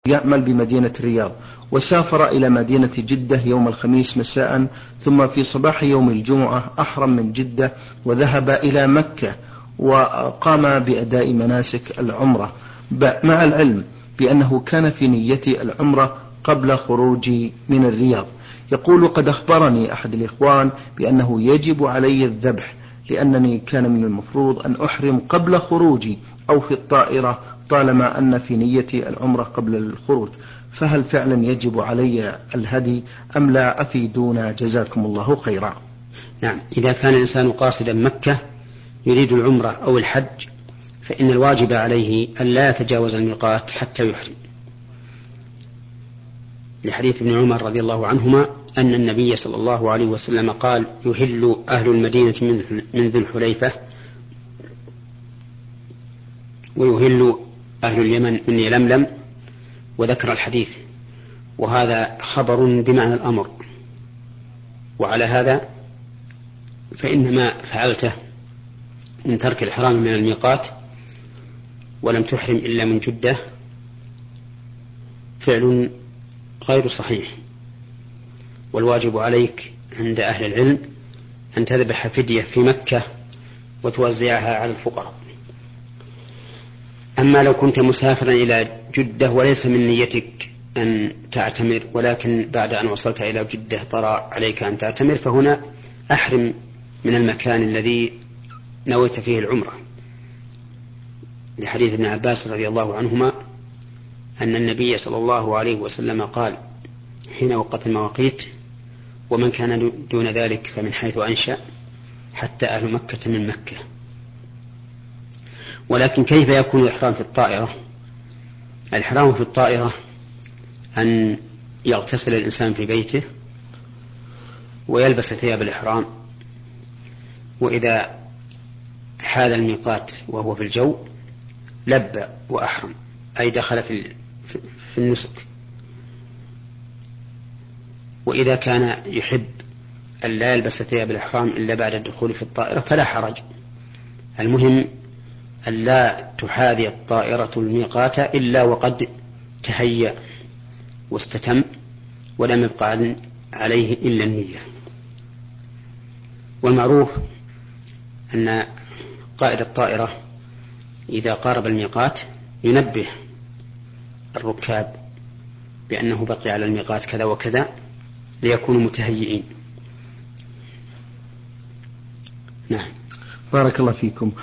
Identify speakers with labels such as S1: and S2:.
S1: يعمل بمدينة الرياض، وسافر إلى مدينة جدة يوم الخميس مساء، ثم في صباح يوم الجمعة أحرم من جدة وذهب إلى مكة وقام بأداء مناسك العمرة، مع العلم بأنه كان في نية العمرة قبل خروجي من الرياض. يقول: قد أخبرني أحد الإخوان بأنه يجب علي الذبح، لأنني كان من المفروض أن أحرم قبل خروجي أو في الطائرة طالما أن في نيتي العمرة قبل الخروج، فهل فعلا يجب علي الهدي أم لا؟ أفيدونا جزاكم الله خيرا.
S2: نعم، إذا كان الإنسان قاصدا مكة يريد العمرة أو الحج فإن الواجب عليه أن لا يتجاوز الميقات حتى يحرم، لحديث ابن عمر رضي الله عنهما أن النبي صلى الله عليه وسلم قال: يهل أهل المدينة من ذي الحليفة، ويهل أهل اليمن من يلملم، وذكر الحديث، وهذا خبر بمعنى الأمر. وعلى هذا فإن ما فعلته من ترك الإحرام من الميقات ولم تحرم إلا من جدة فعل غير صحيح، والواجب عليك عند أهل العلم أن تذبح فدية في مكة وتوزعها على الفقراء. أما لو كنت مسافرا إلى جدة وليس من نيتك أن تعتمر، ولكن بعد أن وصلت إلى جدة طرأ عليك أن تعتمر، فهنا أحرم من المكان الذي نويت فيه العمرة، لحديث ابن عباس رضي الله عنهما أن النبي صلى الله عليه وسلم قال حين وقت المواقيت: ومن كان دون ذلك فمن حيث أنشأ، حتى أهل مكة من مكة. ولكن كيف يكون الإحرام في الطائرة؟ الإحرام في الطائرة أن يغتسل الإنسان في بيته ويلبس ثياب الإحرام، وإذا حاذ الميقات وهو في الجو لبى وأحرم، أي دخل في النسك. وإذا كان يحب أن لا يلبس ثياب الإحرام إلا بعد الدخول في الطائرة فلا حرج، المهم أن لا تحاذي الطائرة الميقات إلا وقد تهيأ واستتم ولم يبقى عليه إلا النية. والمعروف أن قائد الطائرة إذا قارب الميقات ينبه الركاب بأنه بقي على الميقات كذا وكذا ليكونوا متهيئين. نعم،
S1: بارك الله فيكم.